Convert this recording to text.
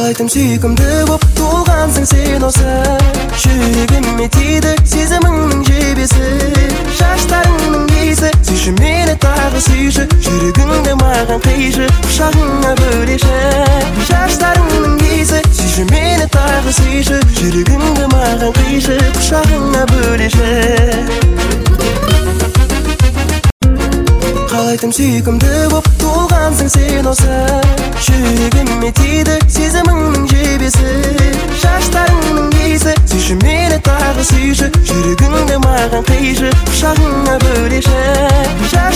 Қалайтым сүйкімді боп туғансың сен осы жүрегіме тиді сезіміңнің жебесі шаштарыңның иісі сүйші мені тағы сүйші жүрегіңді маған қишы құшағыңа бөлеші шаштарыңның иісі сүйші мені тағы сүйші жүрегіңді маған қишы құшағыңа бөлеші Қалайтым сүйкімді боп туғансың сен осы жүрегіме тиді сезіміңнің жебесі шаштарыңның иісі сүйші мені тағы сүйші жүрегіңді маған қишы құшағыңа бөлеші